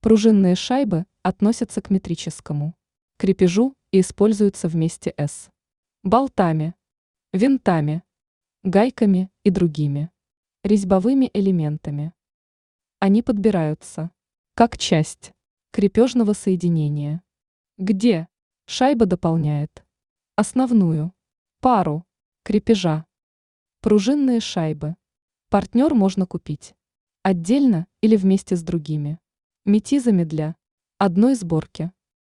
Пружинные шайбы относятся к метрическому крепежу и используются вместе с болтами, винтами, гайками и другими резьбовыми элементами. Они подбираются как часть крепежного соединения, где шайба дополняет основную пару крепежа. Пружинные шайбы. Партнер можно купить отдельно или вместе с другими метизами для одной сборки.